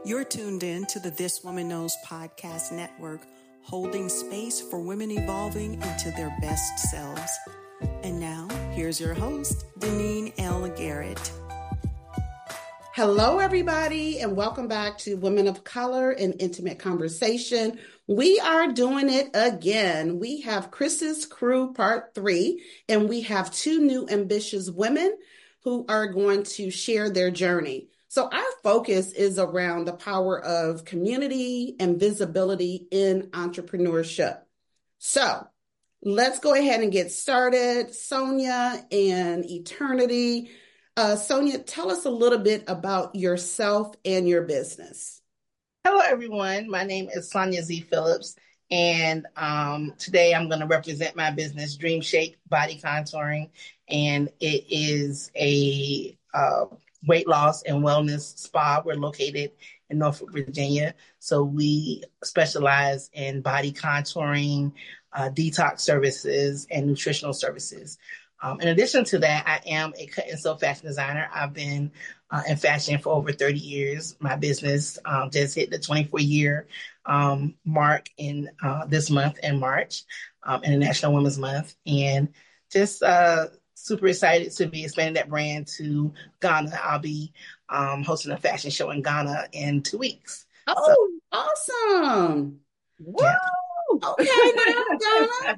You're tuned in to the This Woman Knows podcast network, holding space for women evolving into their best selves. And now, here's your host, Deneen L. Garrett. Hello, everybody, and welcome back to Women of Color and Intimate Conversation. We are doing it again. We have Chris's Crew Part 3, and we have two new ambitious women who are going to share their journey. So our focus is around the power of community and visibility in entrepreneurship. So let's go ahead and get started. Sonia and Eternity. Sonia, tell us a little bit about yourself and your business. Hello, everyone. My name is Sonia Z. Phillips, and today I'm going to represent my business, Dream Shape Body Contouring, and it is a weight loss and wellness spa. We're located in Norfolk, Virginia, so we specialize in body contouring, detox services, and nutritional services. In addition to that, I am a cut and sew fashion designer. I've been in fashion for over 30 years. My business just hit the 24-year mark in this month in March, International Women's Month, and just super excited to be expanding that brand to Ghana. I'll be hosting a fashion show in Ghana in 2 weeks. Oh, awesome. Woo! Yeah. Okay, now, Ghana.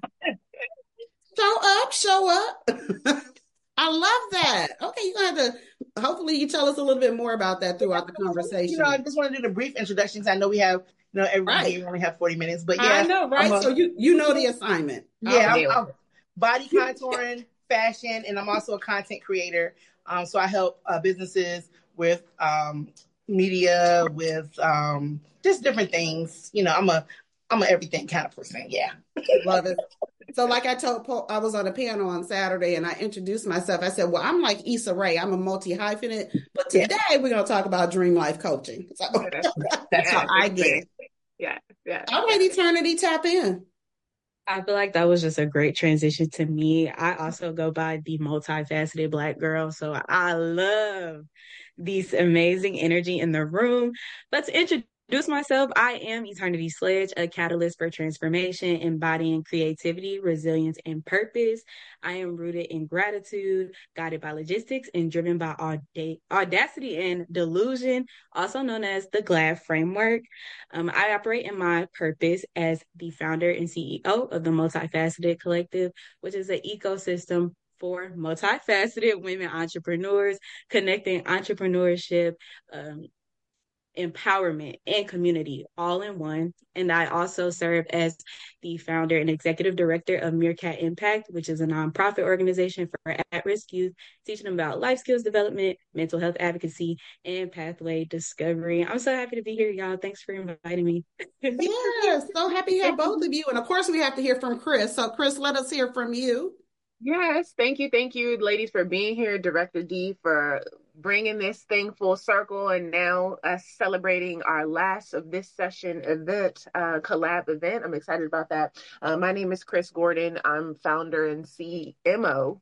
Show up. I love that. Okay, you're going to have to, hopefully you tell us a little bit more about that throughout the conversation. I just want to do the brief introductions. I know we have, every day we only have 40 minutes, but yeah. I know, right? So you know the assignment. Yeah, I'm body contouring, fashion, and I'm also a content creator. So I help businesses with media, with just different things. I'm a everything kind of person. Yeah. Love it. So like I told Paul, I was on a panel on Saturday and I introduced myself. I said, well, I'm like Issa Rae. I'm a multi-hyphenate, but today we're going to talk about dream life coaching. So that's how I get it. Yeah. All right, Eternity, tap in. I feel like that was just a great transition to me. I also go by the multifaceted Black girl. So I love this amazing energy in the room. Let's introduce myself. I am Eternity Sledge, a catalyst for transformation, embodying creativity, resilience, and purpose. I am rooted in gratitude, guided by logistics, and driven by audacity and delusion, also known as the GLAD framework. I operate in my purpose as the founder and CEO of the Multifaceted Collective, which is an ecosystem for multifaceted women entrepreneurs, connecting entrepreneurship, empowerment, and community all in one. And I also serve as the founder and executive director of Meerkat Impact, which is a nonprofit organization for at-risk youth, teaching them about life skills development, mental health advocacy, and pathway discovery. I'm so happy to be here, y'all. Thanks for inviting me. Yes, so happy to have both of you. And of course, we have to hear from Chris. So Chris, let us hear from you. Yes, thank you, ladies, for being here. Director D for bringing this thing full circle, and now us celebrating our last of this session event, collab event. I'm excited about that. My name is Chris Gordon. I'm founder and CMO,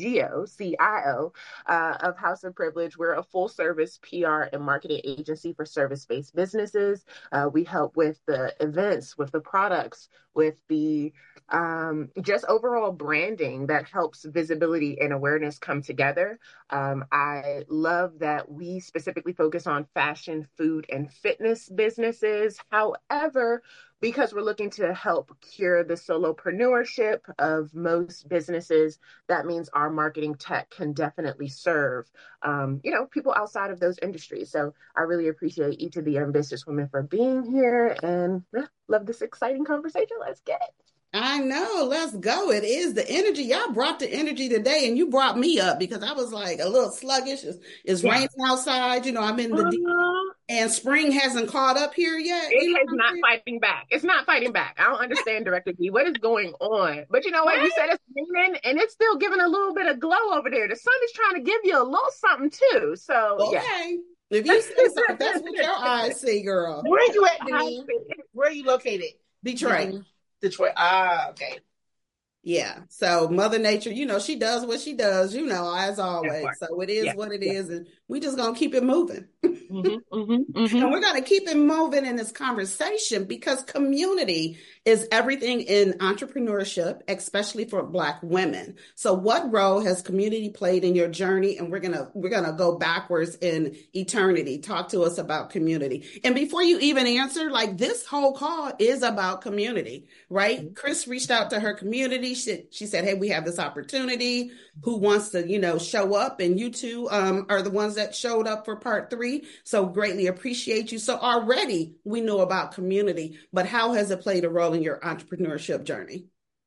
CIO of House of Privilege. We're a full service PR and marketing agency for service-based businesses. We help with the events, with the products, with the just overall branding that helps visibility and awareness come together. I love that we specifically focus on fashion, food, and fitness businesses. However, because we're looking to help cure the solopreneurship of most businesses, that means our marketing tech can definitely serve, people outside of those industries. So I really appreciate each of the ambitious women for being here, and love this exciting conversation. Let's get it. I know. Let's go. It is the energy. Y'all brought the energy today, and you brought me up because I was like a little sluggish. It's raining outside. I'm in the and spring hasn't caught up here yet. It is not fighting back. It's not fighting back. I don't understand, Director D. What is going on? But you know what? You said it's raining, and it's still giving a little bit of glow over there. The sun is trying to give you a little something too. So okay. If you say so, that's what your eyes see, girl. Where are you at, Deneen? Where are you located? Detroit. Detroit. Okay. Yeah. So Mother Nature, she does what she does, as always. So it is what it is. And we just going to keep it moving. And we're going to keep it moving in this conversation because community is everything in entrepreneurship, especially for Black women. So what role has community played in your journey? And we're going to go backwards in eternity. Talk to us about community. And before you even answer, like, this whole call is about community, right? Chris reached out to her community. She said, hey, we have this opportunity. Who wants to, show up? And you two are the ones that showed up for part 3. So greatly appreciate you. So already we know about community, but how has it played a role in your entrepreneurship journey?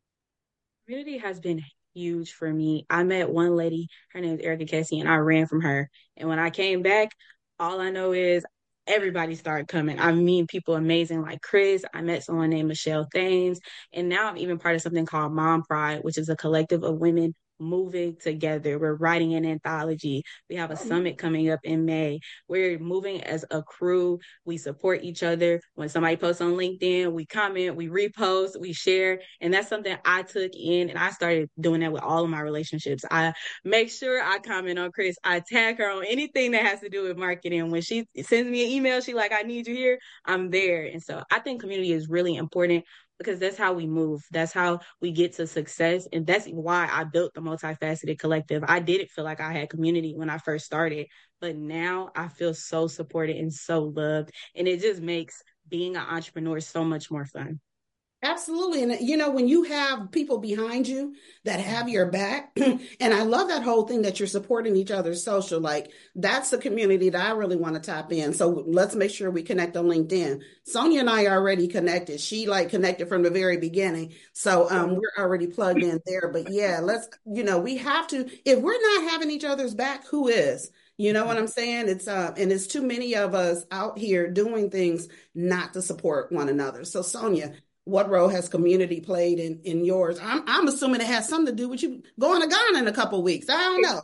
Community has been huge for me. I met one lady, her name is Erica Casey, and I ran from her. And when I came back, all I know is everybody started coming. I meet people amazing like Chris. I met someone named Michelle Thames. And now I'm even part of something called Mom Pride, which is a collective of women moving together. We're writing an anthology. We have a summit coming up in May. We're moving as a crew. We support each other. When somebody posts on LinkedIn, we comment, we repost, we share. And that's something I took in, and I started doing that with all of my relationships. I make sure I comment on Chris. I tag her on anything that has to do with marketing. When she sends me an email, she like, I need you here, I'm there. And so I think community is really important, because that's how we move. That's how we get to success. And that's why I built the Multifaceted Collective. I didn't feel like I had community when I first started, but now I feel so supported and so loved. And it just makes being an entrepreneur so much more fun. Absolutely. And, when you have people behind you that have your back, and I love that whole thing that you're supporting each other's social, like, that's the community that I really want to tap in. So let's make sure we connect on LinkedIn. Sonia and I are already connected. She connected from the very beginning. So we're already plugged in there. But yeah, we have to, if we're not having each other's back, who is? You know what I'm saying? And it's too many of us out here doing things not to support one another. So Sonia, what role has community played in yours? I'm assuming it has something to do with you going to Ghana in a couple of weeks. I don't know.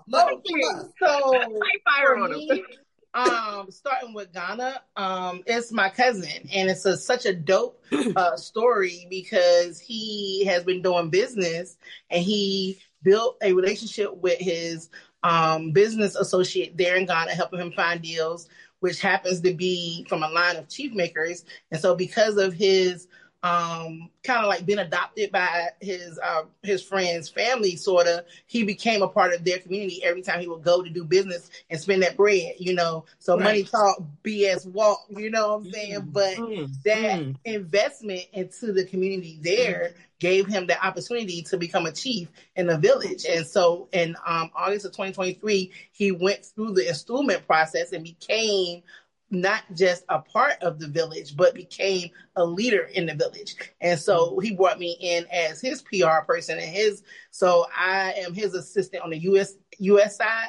So for me, starting with Ghana, it's my cousin, and it's such a dope story, because he has been doing business, and he built a relationship with his business associate there in Ghana, helping him find deals, which happens to be from a line of chief makers. And so because of his kind of like been adopted by his friend's family, sort of, he became a part of their community every time he would go to do business and spend that bread, so right. Money talk, BS walk, you know what I'm saying? But that investment into the community there gave him the opportunity to become a chief in the village. And so in August of 2023, he went through the installment process and became not just a part of the village, but became a leader in the village. And so he brought me in as his PR person, so I am his assistant on the US side.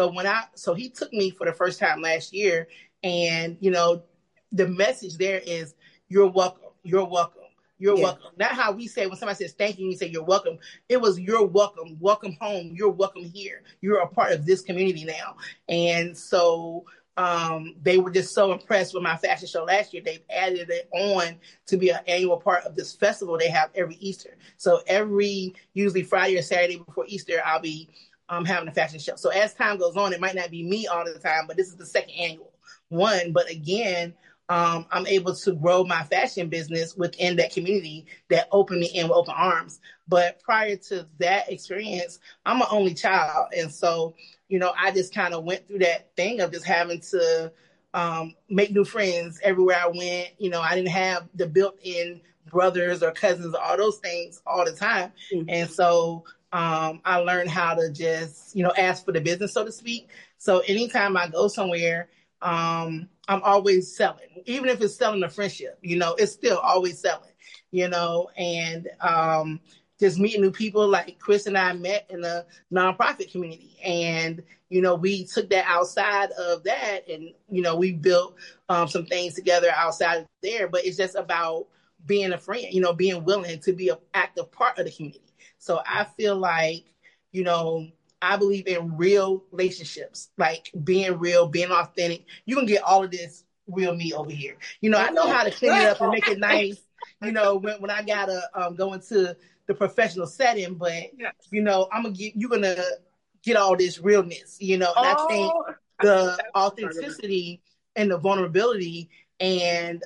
So he took me for the first time last year, and the message there is, you're welcome. You're welcome. You're welcome. Not how we say when somebody says thank you, you say you're welcome. It was you're welcome. Welcome home. You're welcome here. You're a part of this community now. And so they were just so impressed with my fashion show last year. They've added it on to be an annual part of this festival they have every Easter. So usually Friday or Saturday before Easter, I'll be having a fashion show. So as time goes on, it might not be me all the time, but this is the second annual one. But again, I'm able to grow my fashion business within that community that opened me in with open arms. But prior to that experience, I'm an only child. And so, I just kind of went through that thing of just having to make new friends everywhere I went. I didn't have the built-in brothers or cousins, all those things all the time. Mm-hmm. And so I learned how to just, ask for the business, so to speak. So anytime I go somewhere, I'm always selling, even if it's selling a friendship, it's still always selling, and just meeting new people. Like Chris and I met in the nonprofit community, and, we took that outside of that, and, we built some things together outside of there. But it's just about being a friend, being willing to be an active part of the community. So I feel like, I believe in real relationships, like being real, being authentic. You can get all of this real me over here. I know how to clean it up and make it nice, when I gotta go into the professional setting, but you're gonna get all this realness, and I think the authenticity and the vulnerability and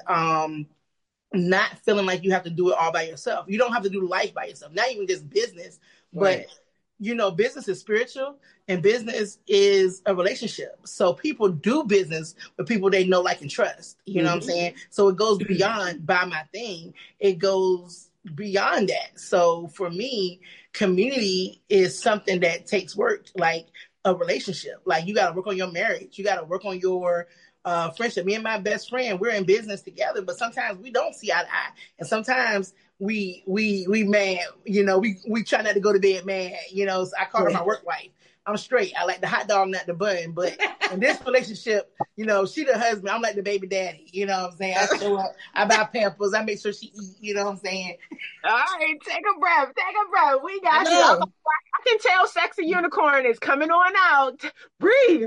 not feeling like you have to do it all by yourself. You don't have to do life by yourself, not even just business, but business is spiritual and business is a relationship. So people do business with people they know, like, and trust. You know what I'm saying? So it goes beyond buy my thing. It goes beyond that. So for me, community is something that takes work, like a relationship. Like, you got to work on your marriage. You got to work on your friendship. Me and my best friend, we're in business together, but sometimes we don't see eye to eye. And sometimes we mad, we try not to go to bed mad, so I call her my work wife. I'm straight. I like the hot dog, not the bun. But in this relationship, she the husband. I'm like the baby daddy. You know what I'm saying? I show up. I buy Pampers. I make sure she eat. You know what I'm saying? All right, take a breath. We got you. I can tell Sexy Unicorn is coming on out. Breathe.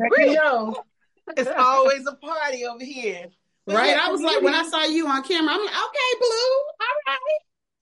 It's always a party over here. Right? I was like, when I saw you on camera, I'm like, okay, Blue. All right.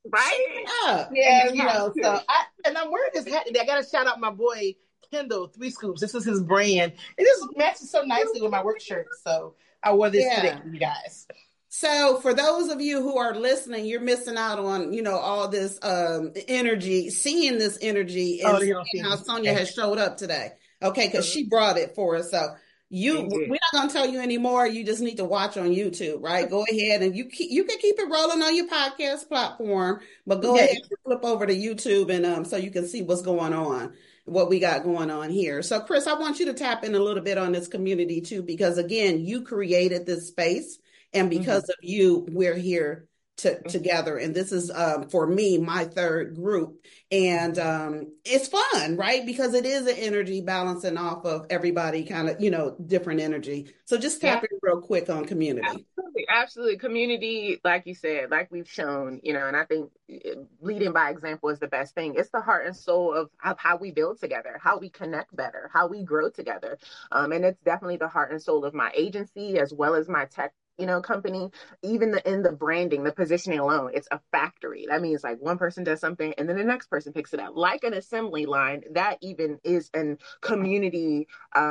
Right? Yeah, so I'm wearing this hat today. I got to shout out my boy, Kendall, 3 Scoops. This is his brand. It just matches so nicely with my work shirt. So I wore this today for you guys. So for those of you who are listening, you're missing out on, all this energy, seeing this energy and seeing how Sonia has showed up today. Okay, because she brought it for us. So we're not going to tell you anymore. You just need to watch on YouTube, right? Go ahead and you can keep it rolling on your podcast platform, but go ahead and flip over to YouTube and so you can see what's going on, what we got going on here. So Chris, I want you to tap in a little bit on this community too, because again, you created this space and because of you, we're here together. And this is, for me, my third group. And it's fun, right? Because it is an energy balancing off of everybody kind of, different energy. So just tap in real quick on community. Absolutely. Community, like you said, like we've shown, and I think leading by example is the best thing. It's the heart and soul of how we build together, how we connect better, how we grow together. And it's definitely the heart and soul of my agency as well as my tech company. Even in the branding, the positioning alone, it's a factory. That means like one person does something and then the next person picks it up, like an assembly line. That even is an community,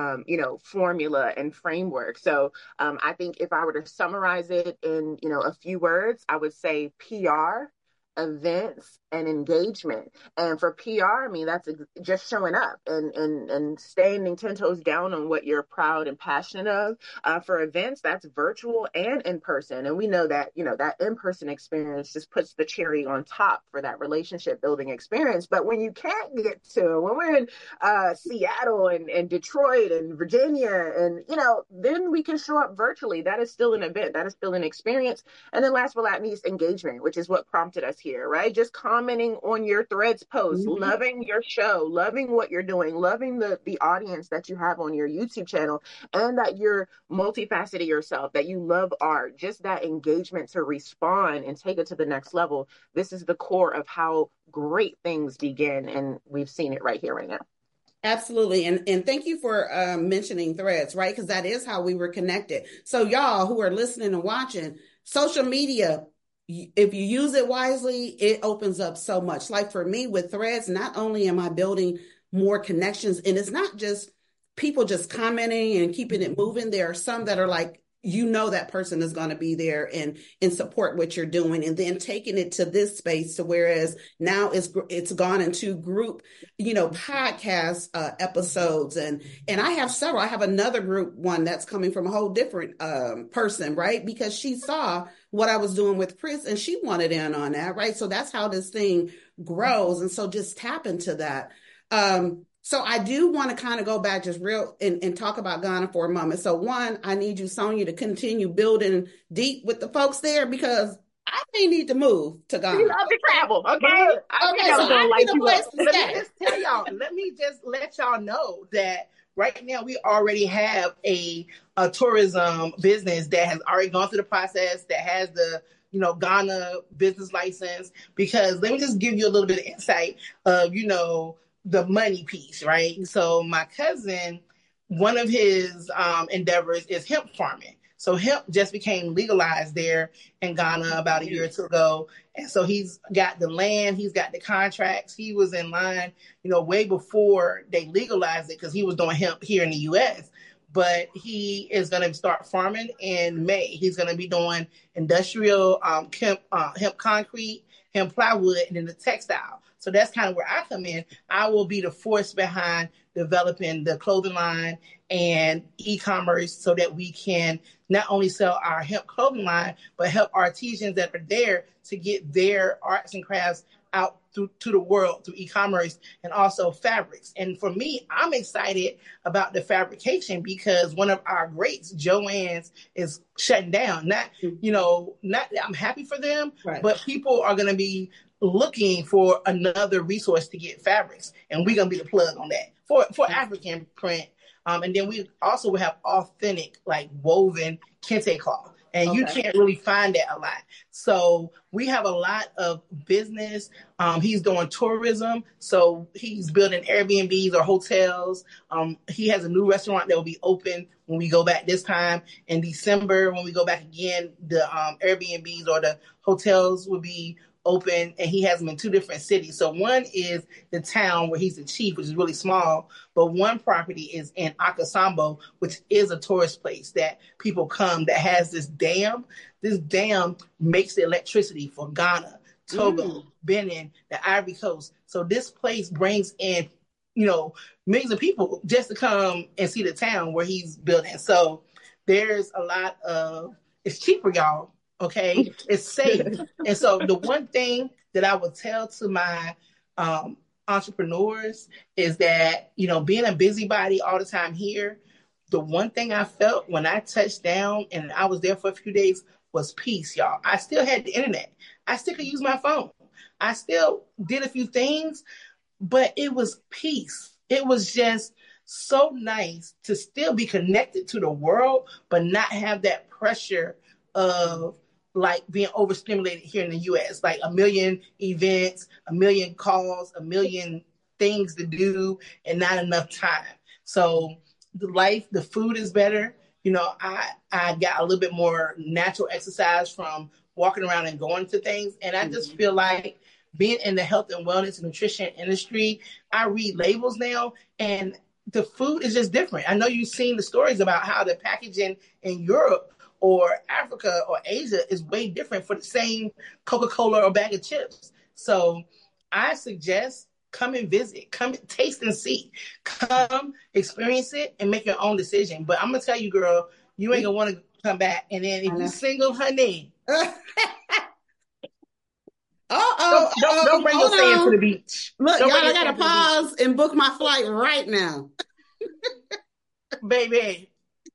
formula and framework. So I think if I were to summarize it in, a few words, I would say PR, events, and engagement. And for PR, I mean, that's just showing up and standing 10 toes down on what you're proud and passionate of. For events, that's virtual and in person. And we know that, that in-person experience just puts the cherry on top for that relationship building experience. But when you can't get to, when we're in Seattle and Detroit and Virginia, and, then we can show up virtually. That is still an event. That is still an experience. And then last but not least, engagement, which is what prompted us here, right? Just commenting on your Threads posts, loving your show, loving what you're doing, loving the audience that you have on your YouTube channel, and that you're multifaceted yourself, that you love art, just that engagement to respond and take it to the next level. This is the core of how great things begin. And we've seen it right here, right now. Absolutely. And thank you for mentioning Threads, right? Because that is how we were connected. So y'all who are listening and watching, social media, if you use it wisely, it opens up so much. Like for me with Threads, not only am I building more connections, and it's not just people just commenting and keeping it moving. There are some that are like, that person is going to be there and support what you're doing, and then taking it to this space to whereas now it's gone into group, podcast episodes. And I have several. I have another group one that's coming from a whole different person, right? Because she saw what I was doing with Chris and she wanted in on that, right? So that's how this thing grows. And so just tap into that. So I do want to kind of go back just real and talk about Ghana for a moment. So one, I need you, Sonia, to continue building deep with the folks there because I may need to move to Ghana. You love to travel, okay? So I need a place to stay. Let me just let y'all know that right now we already have a tourism business that has already gone through the process, that has the Ghana business license. Because let me just give you a little bit of insight of the money piece, right? So my cousin, one of his endeavors is hemp farming. So hemp just became legalized there in Ghana about a year or two ago. And so he's got the land, he's got the contracts. He was in line, way before they legalized it because he was doing hemp here in the U.S. but he is going to start farming in May. He's going to be doing industrial hemp concrete, hemp plywood, and then the textile. So that's kind of where I come in. I will be the force behind developing the clothing line and e-commerce so that we can not only sell our hemp clothing line, but help artisans that are there to get their arts and crafts out to the world through e-commerce and also fabrics. And for me, I'm excited about the fabrication because one of our greats, Joann's, is shutting down. Not I'm happy for them, right, but people are going to be looking for another resource to get fabrics, and we're going to be the plug on that for African print. And then we also will have authentic, like woven kente cloth. And you can't really find that a lot. So we have a lot of business. He's doing tourism. So he's building Airbnbs or hotels. He has a new restaurant that will be open when we go back this time. In December, when we go back again, the Airbnbs or the hotels will be open, and he has them in 2 different cities. So one is the town where he's the chief, which is really small, but one property is in Akasambo, which is a tourist place that people come, that has this dam. This dam makes the electricity for Ghana, Togo, Benin, the Ivory Coast. So this place brings in, millions of people just to come and see the town where he's building. So there's a lot of, it's cheaper, y'all. Okay, it's safe. And so the one thing that I would tell to my entrepreneurs is that, being a busybody all the time here, the one thing I felt when I touched down and I was there for a few days was peace, y'all. I still had the internet. I still could use my phone. I still did a few things, but it was peace. It was just so nice to still be connected to the world, but not have that pressure of like being overstimulated here in the US, like a million events, a million calls, a million things to do, and not enough time. So the food is better. I got a little bit more natural exercise from walking around and going to things. And I just feel like being in the health and wellness and nutrition industry, I read labels now, and the food is just different. I know you've seen the stories about how the packaging in Europe or Africa or Asia is way different for the same Coca-Cola or bag of chips. So I suggest come and visit, come taste and see, come experience it and make your own decision. But I'm going to tell you, girl, you ain't going to want to come back. And then if you're single, honey, don't bring your sand to the beach. Look, y'all, I got to pause and book my flight right now. Baby.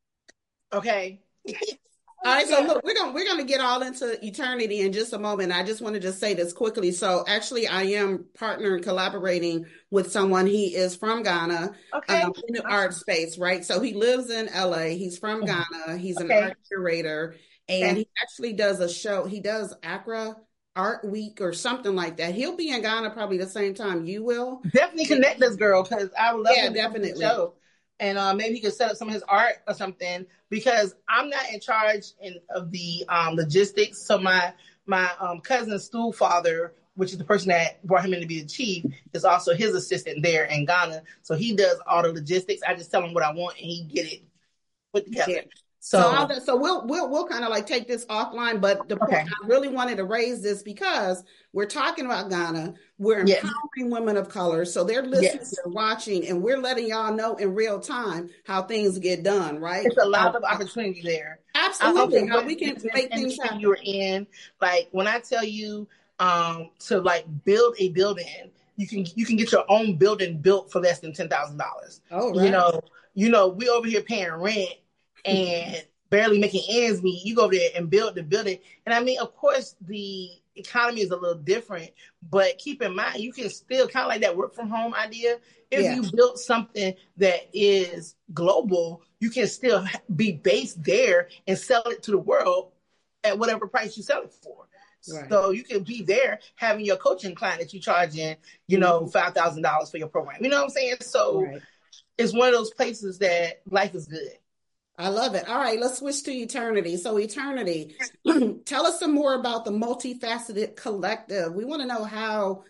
Okay. All right, so look, we're gonna get all into eternity in just a moment. I just want to just say this quickly. So actually, I am partnering, collaborating with someone. He is from Ghana, in the art space, right? So he lives in LA. He's from Ghana. He's an art curator, and he actually does a show. He does Accra Art Week or something like that. He'll be in Ghana probably the same time you will. Definitely connect this girl, because I would love to definitely. Show. And maybe he could set up some of his art or something, because I'm not in charge of the logistics. So my cousin's stool father, which is the person that brought him in to be the chief, is also his assistant there in Ghana. So he does all the logistics. I just tell him what I want and he get it put together. Yeah. So we'll kind of like take this offline, but the point I really wanted to raise this because we're talking about Ghana, we're empowering women of color, so they're listening, they're watching, and we're letting y'all know in real time how things get done, right? It's a lot of opportunity there. Absolutely, how we can make things happen. You're in, like when I tell you to like build a building, you can get your own building built for less than $10,000. Oh, right. We over here paying rent and barely making ends meet. You go over there and build the building. And I mean, of course, the economy is a little different, but keep in mind, you can still kind of like that work from home idea. If you build something that is global, you can still be based there and sell it to the world at whatever price you sell it for. Right. So you can be there having your coaching client that you charging, $5,000 for your program. You know what I'm saying? So it's one of those places that life is good. I love it. All right, let's switch to Eternity. So Eternity, tell us some more about the Multifaceted Collective. We want to know how,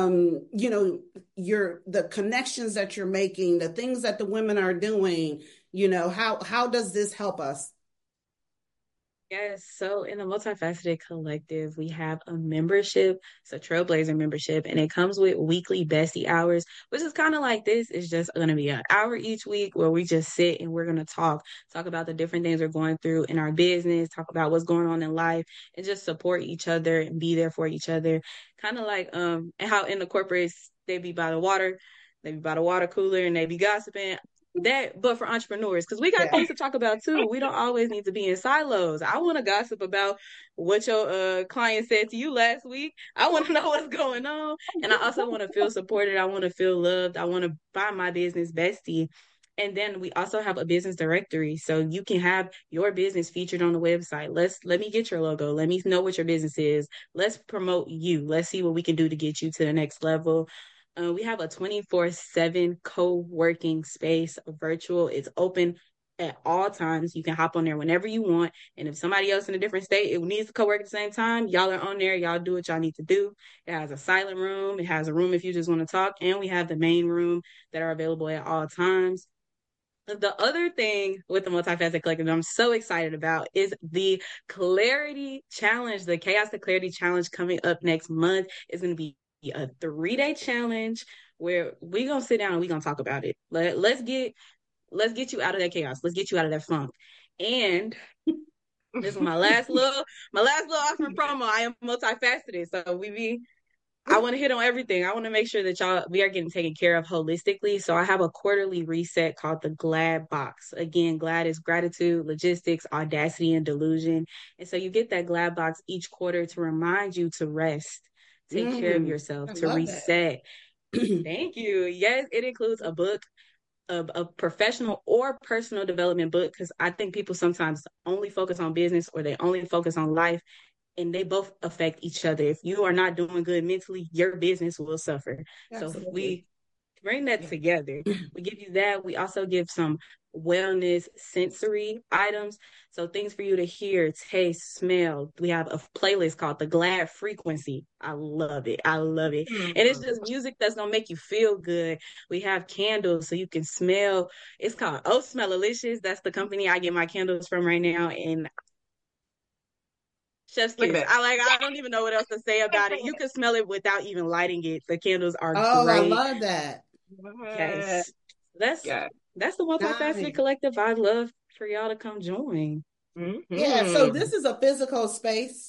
the connections that you're making, the things that the women are doing, How does this help us? Yes, so in the Multifaceted Collective, we have a membership. It's a Trailblazer membership, and it comes with weekly bestie hours, which is kind of like this. It's just going to be an hour each week where we just sit and we're going to talk about the different things we're going through in our business, talk about what's going on in life, and just support each other and be there for each other. Kind of like and how in the corporates they be by the water cooler, and they be gossiping. But for entrepreneurs, because we got things to talk about too. We don't always need to be in silos. I want to gossip about what your client said to you last week. I want to know what's going on, and I also want to feel supported. I want to feel loved. I want to find my business bestie. And then we also have a business directory, so you can have your business featured on the website. Let me get your logo. Let me know what your business is. Let's promote you. Let's see what we can do to get you to the next level. We have a 24/7 co-working space, virtual. It's open at all times. You can hop on there whenever you want. And if somebody else in a different state it needs to co-work at the same time, y'all are on there. Y'all do what y'all need to do. It has a silent room. It has a room if you just want to talk. And we have the main room that are available at all times. The other thing with the Multifaceted Collective that I'm so excited about is the Clarity Challenge, the Chaos to Clarity Challenge coming up next month. Is going to be a 3-day challenge where we're going to sit down and we're going to talk about it. Let's get you out of that chaos. Let's get you out of that funk. And this is my last little offer promo. I am multifaceted. So I want to hit on everything. I want to make sure that we are getting taken care of holistically. So I have a quarterly reset called the GLAD box. Again, GLAD is gratitude, logistics, audacity, and delusion. And so you get that GLAD box each quarter to remind you to rest, take care of yourself, to reset. Thank you. Yes, it includes a book, a professional or personal development book, because I think people sometimes only focus on business or they only focus on life, and they both affect each other. If you are not doing good mentally, your business will suffer. Absolutely. So if we bring that together, we give you that. We also give some wellness sensory items. So things for you to hear, taste, smell. We have a playlist called the GLAD Frequency. I love it. Mm-hmm. And it's just music that's going to make you feel good. We have candles so you can smell. It's called Oh Smellilicious. That's the company I get my candles from right now. And chef's kiss. I don't even know what else to say about it. You can smell it without even lighting it. The candles are great. I love that. Yes. That's the Multifaceted Collective. I'd love for y'all to come join. Mm-hmm. Yeah, so this is a physical space?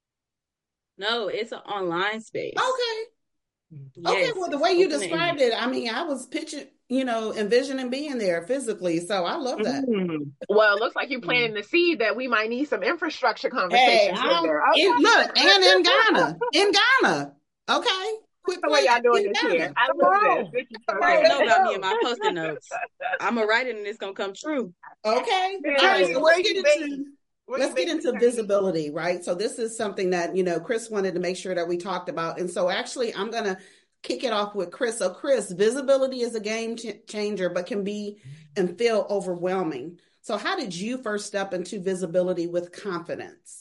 No, it's an online space. Okay. Yes, okay, well, the way you described it, I mean, I was picturing, envisioning being there physically. So I love that. Mm-hmm. Well, it looks like you're planting the seed that we might need some infrastructure conversations there. Okay. Look, and in Ghana. Okay. Quit the way y'all doing this here. I love this. I know about me and my Post-it notes. I'm going to write it and it's going to come true. Okay. All right, so let's get into visibility, right? So this is something that, Chris wanted to make sure that we talked about. And so actually I'm going to kick it off with Chris. So Chris, visibility is a game changer, but can be and feel overwhelming. So how did you first step into visibility with confidence?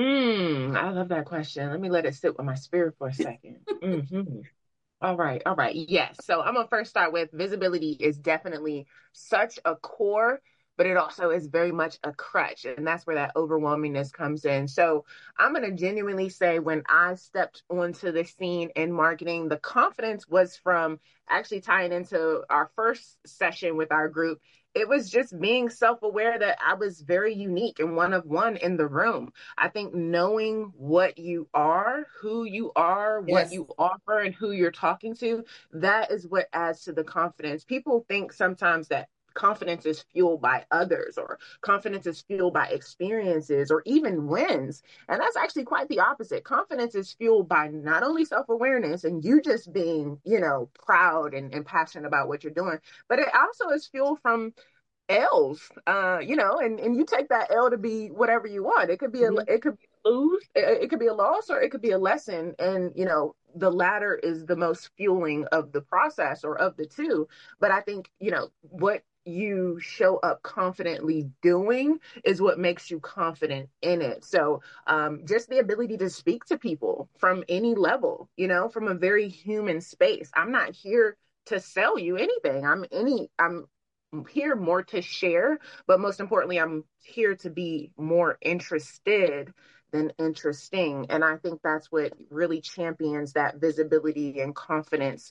I love that question. Let me let it sit with my spirit for a second. Mm-hmm. All right. Yes. So I'm going to first start with visibility is definitely such a core, but it also is very much a crutch. And that's where that overwhelmingness comes in. So I'm going to genuinely say when I stepped onto the scene in marketing, the confidence was from actually tying into our first session with our group. It was just being self-aware that I was very unique and one of one in the room. I think knowing what you are, who you are, what you offer, and who you're talking to, that is what adds to the confidence. People think sometimes that confidence is fueled by others or confidence is fueled by experiences or even wins. And that's actually quite the opposite. Confidence is fueled by not only self-awareness and you just being, proud and passionate about what you're doing, but it also is fueled from L's, and you take that L to be whatever you want. It could be it could be lose, it could be a loss, or it could be a lesson. And the latter is the most fueling of the process or of the two. But I think what you show up confidently doing is what makes you confident in it. So just the ability to speak to people from any level, from a very human space. I'm not here to sell you anything. I'm here more to share, but most importantly, I'm here to be more interested than interesting. And I think that's what really champions that visibility and confidence,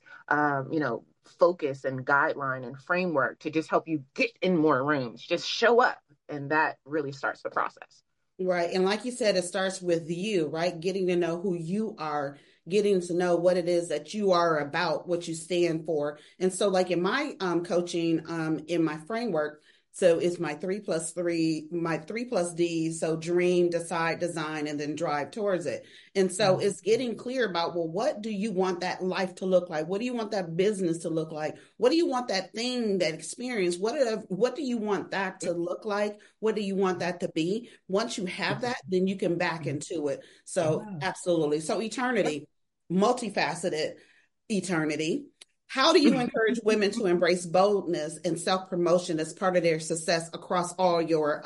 focus and guideline and framework to just help you get in more rooms, just show up. And that really starts the process. Right. And like you said, it starts with you, right? Getting to know who you are, getting to know what it is that you are about, what you stand for. And so like in my coaching, in my framework, so it's my 3+3, my 3+D. So dream, decide, design, and then drive towards it. And so it's getting clear about, well, what do you want that life to look like? What do you want that business to look like? What do you want that thing, that experience? What do you want that to look like? What do you want that to be? Once you have that, then you can back into it. So absolutely. So eternity, multifaceted eternity. How do you encourage women to embrace boldness and self-promotion as part of their success across all your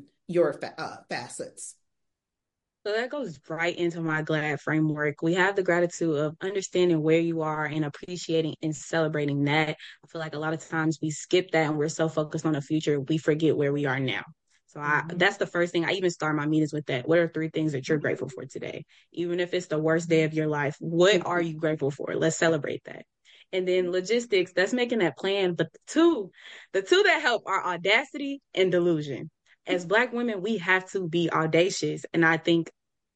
facets? So that goes right into my GLAD framework. We have the gratitude of understanding where you are and appreciating and celebrating that. I feel like a lot of times we skip that and we're so focused on the future, we forget where we are now. So that's the first thing. I even start my meetings with that. What are 3 things that you're grateful for today? Even if it's the worst day of your life, what are you grateful for? Let's celebrate that. And then logistics, that's making that plan. But the two that help are audacity and delusion. As Black women, we have to be audacious. And I think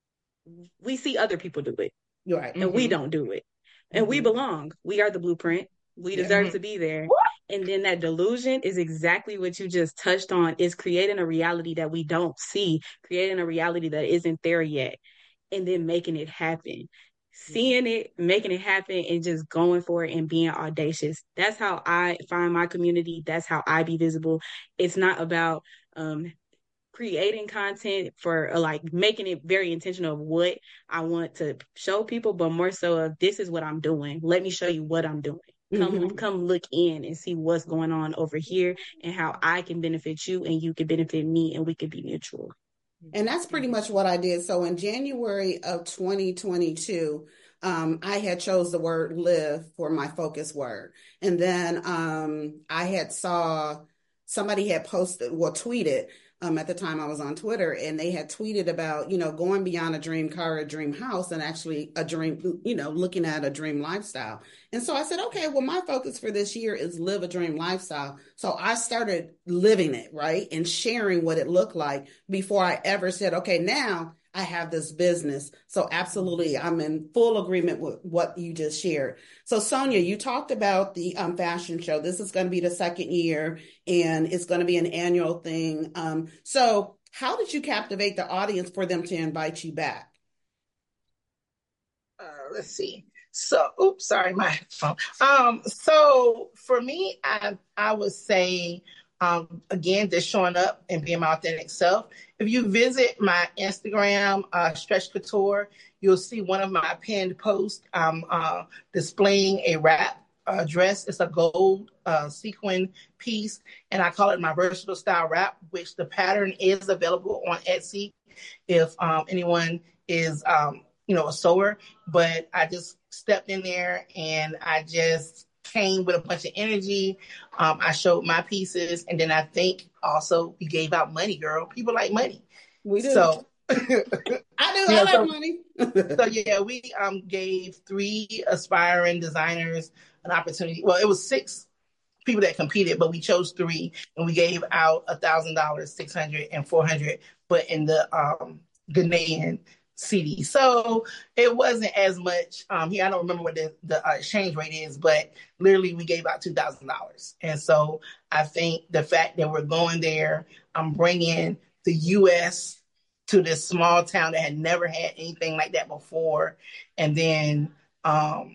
we see other people do it. Right. And we don't do it. And we belong. We are the blueprint. We deserve to be there. And then that delusion is exactly what you just touched on, is creating a reality that we don't see, creating a reality that isn't there yet, and then making it happen. Seeing it, making it happen, and just going for it and being audacious. That's how I find my community. That's how I be visible. It's not about creating content for like making it very intentional of what I want to show people, but more so of this is what I'm doing. Let me show you what I'm doing. Come look in and see what's going on over here and how I can benefit you and you can benefit me and we can be mutual. And that's pretty much what I did. So in January of 2022, I had chose the word live for my focus word. And then I had saw somebody had tweeted, at the time I was on Twitter, and they had tweeted about, going beyond a dream car, a dream house, and actually a dream, looking at a dream lifestyle. And so I said, okay, well, my focus for this year is live a dream lifestyle. So I started living it, right? And sharing what it looked like before I ever said, okay, now I have this business. So absolutely, I'm in full agreement with what you just shared. So Sonia, you talked about the fashion show. This is going to be the 2nd year and it's going to be an annual thing. So how did you captivate the audience for them to invite you back? Let's see. So, sorry, my phone. So for me, I would say, again, just showing up and being my authentic self. If you visit my Instagram, Stretch Couture, you'll see one of my pinned posts. I'm displaying a wrap dress. It's a gold sequin piece, and I call it my versatile style wrap, which the pattern is available on Etsy if anyone is, a sewer. But I just stepped in there and I just came with a bunch of energy. I showed my pieces, and then I think also we gave out money, girl. People like money. We do. So I do. I like money. So yeah, we gave 3 aspiring designers an opportunity. Well, it was 6 people that competed, but we chose 3, and we gave out $1,000, $600, and $400, but in the Ghanaian CD. So it wasn't as much here. I don't remember what the exchange rate is, but literally we gave out $2,000. And so I think the fact that we're going there, I'm bringing the U.S. to this small town that had never had anything like that before. And then, that's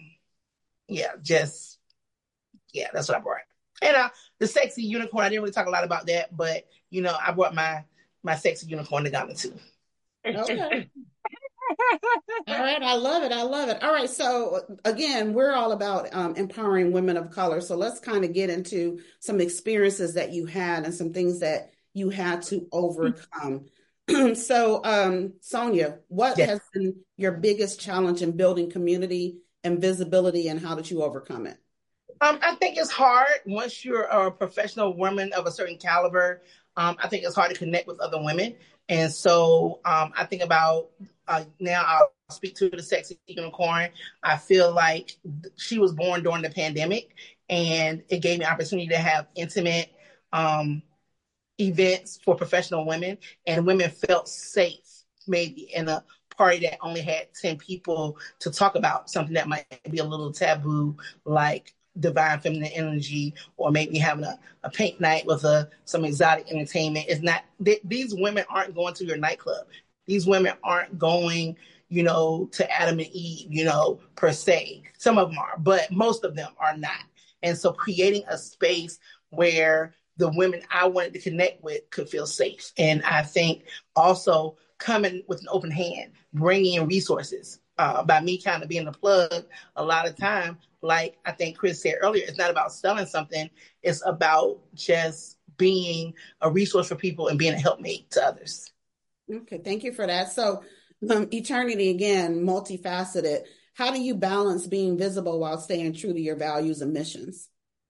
what I brought. And the sexy unicorn, I didn't really talk a lot about that, but, I brought my sexy unicorn to Ghana too. Okay. All right. I love it. All right. So again, we're all about empowering women of color. So let's kind of get into some experiences that you had and some things that you had to overcome. So Sonia, what has been your biggest challenge in building community and visibility, and how did you overcome it? I think it's hard once you're a professional woman of a certain caliber. I think it's hard to connect with other women. And so I think about now I'll speak to the sexy unicorn. I feel like she was born during the pandemic, and it gave me opportunity to have intimate events for professional women, and women felt safe maybe in a party that only had 10 people to talk about something that might be a little taboo, like divine feminine energy, or maybe having a paint night with some exotic entertainment. It's not, these women aren't going to your nightclub. These women aren't going, to Adam and Eve, per se. Some of them are, but most of them are not. And so creating a space where the women I wanted to connect with could feel safe. And I think also coming with an open hand, bringing in resources. By me kind of being the plug, a lot of time, like I think Chris said earlier, it's not about selling something. It's about just being a resource for people and being a helpmate to others. Okay, thank you for that. So Eternity, again, multifaceted. How do you balance being visible while staying true to your values and missions?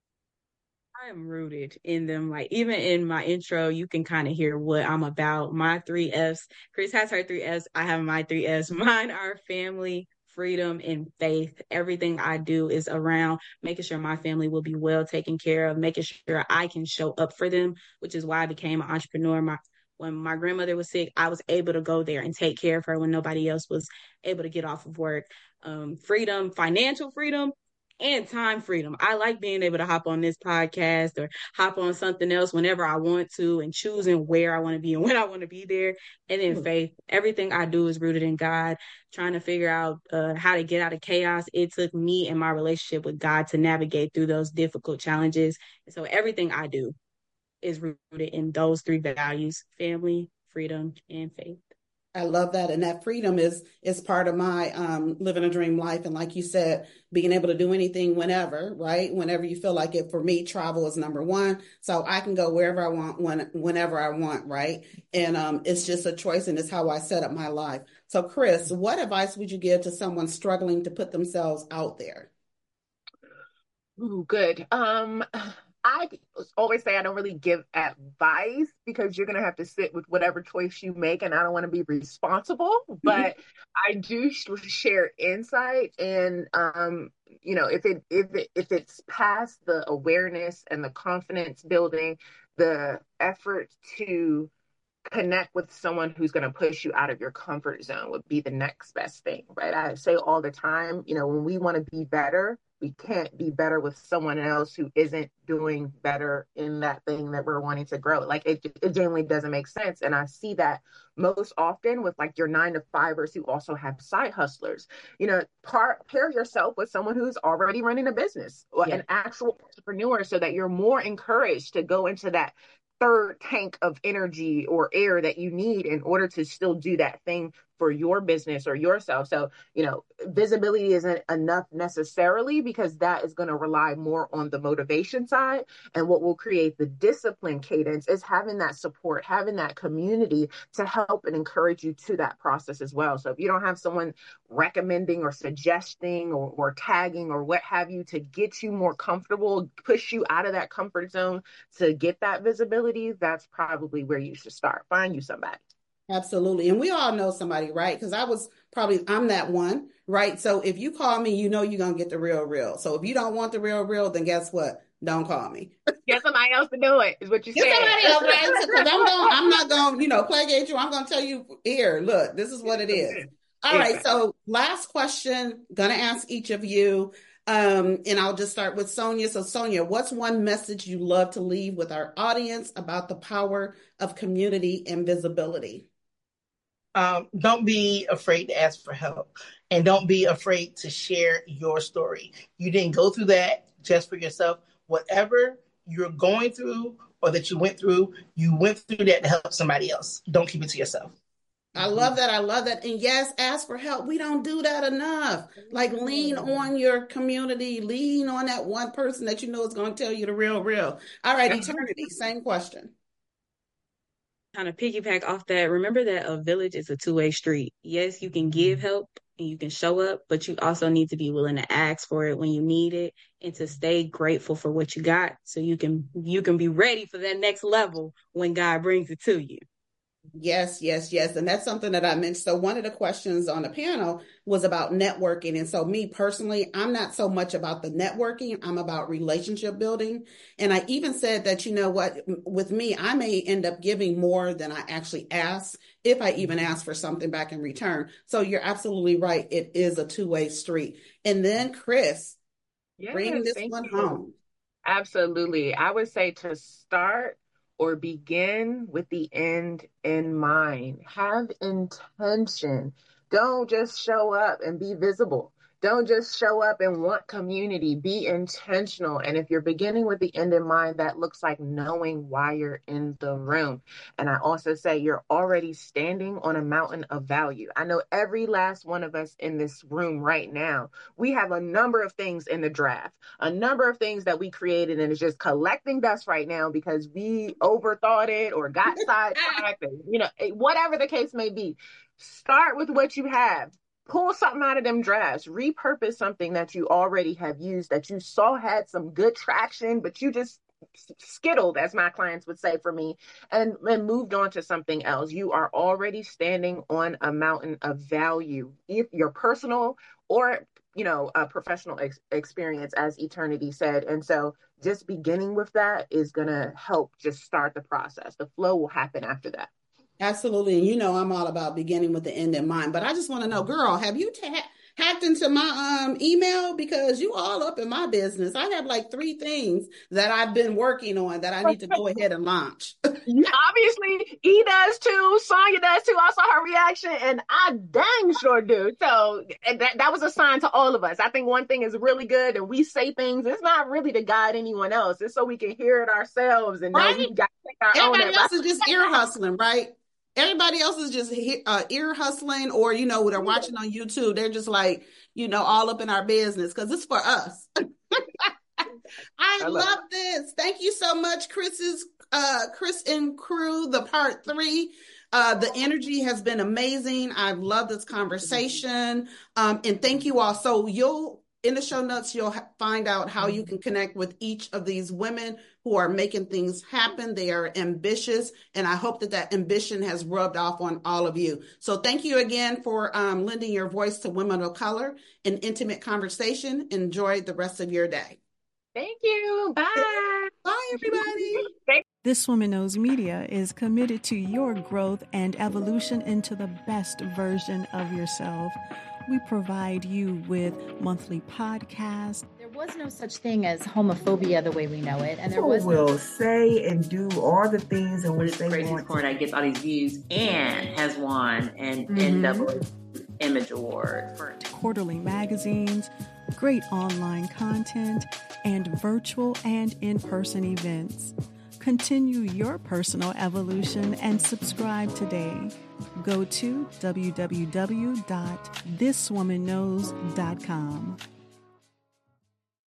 I am rooted in them. Like, even in my intro, you can kind of hear what I'm about. My 3Fs. Chris has her 3Fs. I have my 3Fs. Mine are family, freedom, and faith. Everything I do is around making sure my family will be well taken care of, making sure I can show up for them, which is why I became an entrepreneur. When my grandmother was sick, I was able to go there and take care of her when nobody else was able to get off of work. Freedom, financial freedom, and time freedom. I like being able to hop on this podcast or hop on something else whenever I want to, and choosing where I want to be and when I want to be there. And then faith. Everything I do is rooted in God, trying to figure out how to get out of chaos. It took me and my relationship with God to navigate through those difficult challenges. And so everything I do is rooted in those three values: family, freedom, and faith. I love that. And that freedom is part of my living a dream life. And like you said, being able to do anything whenever, right? Whenever you feel like it. For me, travel is number one. So I can go wherever I want, whenever I want, right? And it's just a choice, and it's how I set up my life. So Chris, what advice would you give to someone struggling to put themselves out there? Ooh, good. I always say I don't really give advice because you're going to have to sit with whatever choice you make, and I don't want to be responsible, but I do share insight. And, if it's past the awareness and the confidence building, the effort to connect with someone who's going to push you out of your comfort zone would be the next best thing, right? I say all the time, when we want to be better, we can't be better with someone else who isn't doing better in that thing that we're wanting to grow. Like it genuinely doesn't make sense. And I see that most often with like your 9-to-5ers who also have side hustlers. Pair yourself with someone who's already running a business or an actual entrepreneur, so that you're more encouraged to go into that third tank of energy or air that you need in order to still do that thing for your business or yourself. So, visibility isn't enough necessarily, because that is going to rely more on the motivation side. And what will create the discipline cadence is having that support, having that community to help and encourage you to that process as well. So if you don't have someone recommending or suggesting or tagging or what have you to get you more comfortable, push you out of that comfort zone to get that visibility, that's probably where you should start. Find you somebody. Absolutely. And we all know somebody, right? Because I'm that one, right? So if you call me, you're going to get the real. So if you don't want the real, then guess what? Don't call me. Get somebody else to do it, is what you said. Get somebody else, right? Because I'm not going to placate you. I'm going to tell you, here, look, this is what it is. All right. So last question, going to ask each of you. And I'll just start with Sonia. So Sonia, what's one message you love to leave with our audience about the power of community and visibility? Don't be afraid to ask for help, and don't be afraid to share your story. You didn't go through that just for yourself. Whatever you're going through or that you went through that to help somebody else. Don't keep it to yourself. I love that. And yes, ask for help. We don't do that enough. Like, lean on your community, lean on that one person that you know is going to tell you the real. All right, Eternity, same question. Kind of piggyback off that, remember that a village is a two-way street. Yes, you can give help and you can show up, but you also need to be willing to ask for it when you need it and to stay grateful for what you got so you can be ready for that next level when God brings it to you. Yes, yes, yes. And that's something that I mentioned. So one of the questions on the panel was about networking. And so me personally, I'm not so much about the networking. I'm about relationship building. And I even said that, you know what, with me, I may end up giving more than I actually ask, if I even ask for something back in return. So you're absolutely right. It is a two-way street. And then Chris, bring this one home. Absolutely. I would say to start or begin with the end in mind. Have intention. Don't just show up and be visible. Don't just show up and want community. Be intentional. And if you're beginning with the end in mind, that looks like knowing why you're in the room. And I also say you're already standing on a mountain of value. I know every last one of us in this room right now, we have a number of things in the draft, a number of things that we created, and it's just collecting dust right now because we overthought it or got sidetracked, and, you know, whatever the case may be. Start with what you have. Pull something out of them drafts, repurpose something that you already have used that you saw had some good traction, but you just skittled, as my clients would say for me, and moved on to something else. You are already standing on a mountain of value, if your personal or, you know, a professional experience, as Eternity said. And so just beginning with that is going to help just start the process. The flow will happen after that. Absolutely. And you know, I'm all about beginning with the end in mind. But I just want to know, girl, have you hacked into my email? Because you all up in my business. I have like 3 things that I've been working on that I need to go ahead and launch. Obviously, E does too. Sonya does too. I saw her reaction, and I dang sure do. So that was a sign to all of us. I think one thing is really good, and we say things. It's not really to guide anyone else. It's so we can hear it ourselves and know we got to take our own. Everybody else is just ear hustling, right? Everybody else is just ear hustling, or, you know, they're watching on YouTube. They're just like, you know, all up in our business because it's for us. I love this. Thank you so much, Chris and crew, the part 3. The energy has been amazing. I've loved this conversation. And thank you all. So in the show notes, you'll find out how you can connect with each of these women who are making things happen. They are ambitious, and I hope that ambition has rubbed off on all of you. So thank you again for lending your voice to Women of Color in Intimate Conversation. Enjoy the rest of your day. Thank you. Bye. Bye, everybody. This Woman Knows Media is committed to your growth and evolution into the best version of yourself. We provide you with monthly podcasts. There was no such thing as homophobia the way we know it, and there was will say and do all the things in which they crazy want. Part that gets all these views and has won an NAA Image Award for quarterly magazines, great online content, and virtual and in-person events. Continue your personal evolution and subscribe today. Go to www.thiswomanknows.com.